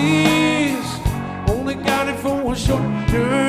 please. Only got it for a short term.